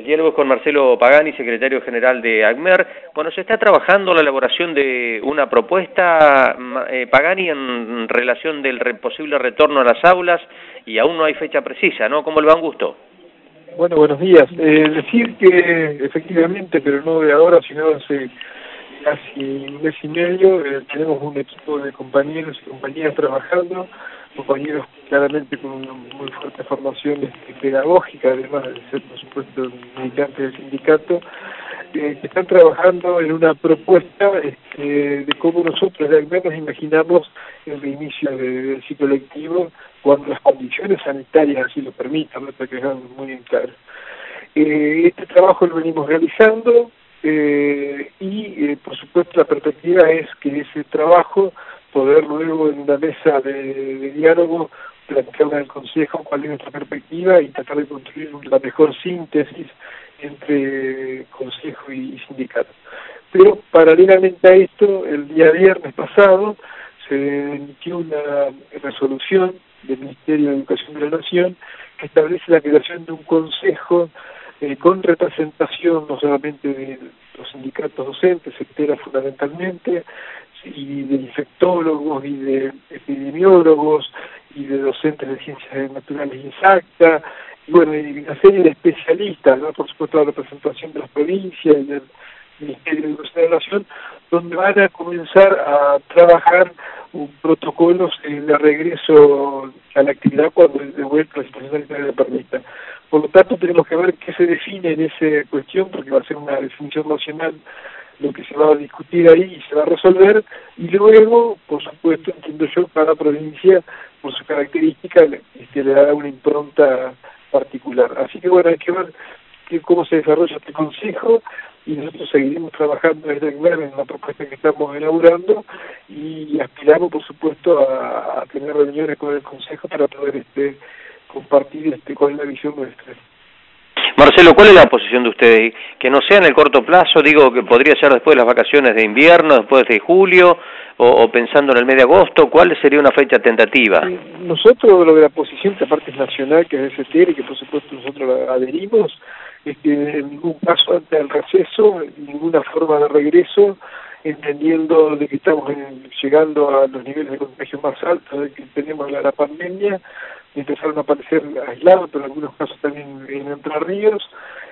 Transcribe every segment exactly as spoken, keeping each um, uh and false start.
El diálogo es con Marcelo Pagani, secretario general de ACMER. Bueno, se está trabajando la elaboración de una propuesta, eh, Pagani, en relación del re posible retorno a las aulas, y aún no hay fecha precisa, ¿no? ¿Cómo le va? Un gusto. Bueno, buenos días. Eh, decir que efectivamente, pero no de ahora, sino hace casi un mes y medio, eh, tenemos un equipo de compañeros y compañeras trabajando, compañeros claramente con una muy fuerte formación este, pedagógica, además de ser, por supuesto, militantes del sindicato, eh, que están trabajando en una propuesta este, de cómo nosotros de ACMER nos imaginamos el reinicio de, del ciclo lectivo cuando las condiciones sanitarias así lo permitan, ¿no? Para que quedar muy bien claro. Eh, este trabajo lo venimos realizando eh, y, eh, por supuesto, la perspectiva es que ese trabajo poder luego en una mesa de, de diálogo plantearle al Consejo cuál es nuestra perspectiva y tratar de construir la mejor síntesis entre Consejo y sindicato. Pero paralelamente a esto, el día viernes pasado se emitió una resolución del Ministerio de Educación de la Nación que establece la creación de un consejo eh, con representación no solamente de los sindicatos docentes, sectera fundamentalmente, y de infectólogos y de epidemiólogos y de docentes de ciencias naturales y exactas, y bueno, y una serie de especialistas, ¿no? Por supuesto la representación de las provincias y del Ministerio de Educación de la Nación, donde van a comenzar a trabajar un protocolo de regreso a la actividad cuando de vuelta la situación sanitaria le permita. Por lo tanto, tenemos que ver qué se define en esa cuestión, porque va a ser una definición nacional lo que se va a discutir ahí y se va a resolver, y luego, por supuesto, entiendo yo, cada provincia, por su característica, este, le dará una impronta particular. Así que bueno, hay que ver que, cómo se desarrolla este consejo, y nosotros seguiremos trabajando desde ACMER en la propuesta que estamos elaborando, y aspiramos, por supuesto, a, a tener reuniones con el consejo para poder este, compartir este, cuál es la visión nuestra. Marcelo, ¿cuál es la posición de ustedes? Que no sea en el corto plazo, digo que podría ser después de las vacaciones de invierno, después de julio, o, o pensando en el mes de agosto, ¿cuál sería una fecha tentativa? Sí, nosotros, lo de la posición, que aparte es nacional, que es S T R, y que por supuesto nosotros la adherimos, es que en ningún caso antes del receso, ninguna forma de regreso, entendiendo de que estamos en, llegando a los niveles de contagio más altos de que tenemos la, la pandemia, empezaron a aparecer aislados, pero en algunos casos también en Entre Ríos,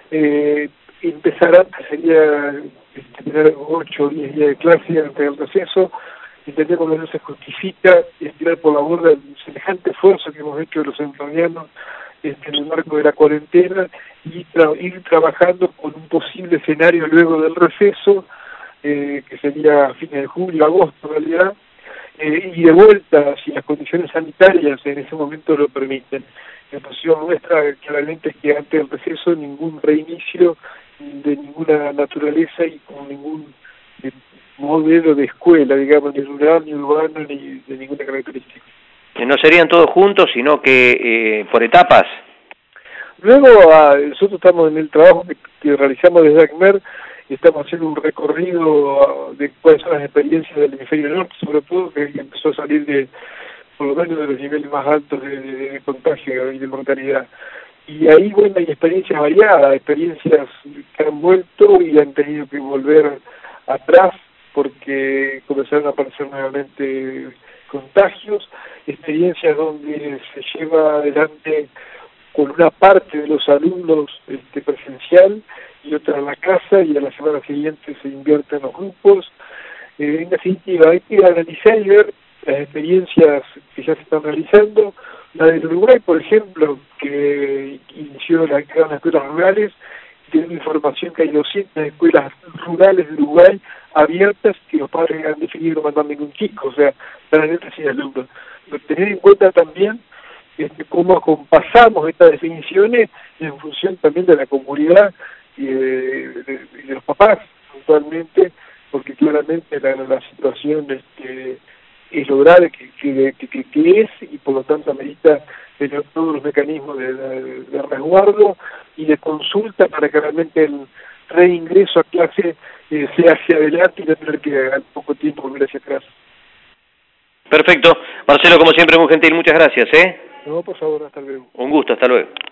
eh, empezarán, que sería este, tener ocho o diez días de clase antes del receso, entendemos que no se justifica estirar por la borda el semejante esfuerzo que hemos hecho los entrerrianos este, en el marco de la cuarentena, y tra ir trabajando con un posible escenario luego del receso, eh, que sería a fines de julio, agosto en realidad, Eh, y de vuelta, si las condiciones sanitarias en ese momento lo permiten. La posición nuestra claramente es que antes del receso ningún reinicio de ninguna naturaleza y con ningún eh, modelo de escuela, digamos, ni rural, ni urbano, ni de ninguna característica. Que no serían todos juntos, sino que eh, por etapas. Luego, a, nosotros estamos en el trabajo que, que realizamos desde ACMER, y estamos haciendo un recorrido de cuáles son las experiencias del hemisferio norte, sobre todo, que empezó a salir de, por lo menos, de los niveles más altos de, de, de contagio y de mortalidad. Y ahí, bueno, hay experiencias variadas, experiencias que han vuelto y han tenido que volver atrás porque comenzaron a aparecer nuevamente contagios, experiencias donde se lleva adelante con una parte de los alumnos este, presencial y otra en la casa, y a la semana siguiente se invierten los grupos. Eh, en definitiva, hay que analizar y ver las experiencias que ya se están realizando. La del Uruguay, por ejemplo, que inició la actividad en las escuelas rurales, tiene información que hay doscientas escuelas rurales de Uruguay abiertas que los padres han definido no mandar ningún chico, o sea, están abiertas sin alumnos. Pero tener en cuenta también este, cómo acompasamos estas definiciones en función también de la comunidad y de, de, de los papás, puntualmente, porque claramente la, la situación este, es lo grave que, que, que, que es, y por lo tanto amerita tener todos los mecanismos de, de, de resguardo y de consulta para que realmente el reingreso a clase eh, sea hacia adelante y no tener que al poco tiempo volver hacia atrás. Perfecto. Marcelo, como siempre, muy gentil, muchas gracias, ¿eh? No, por favor, hasta luego. Un gusto, hasta luego.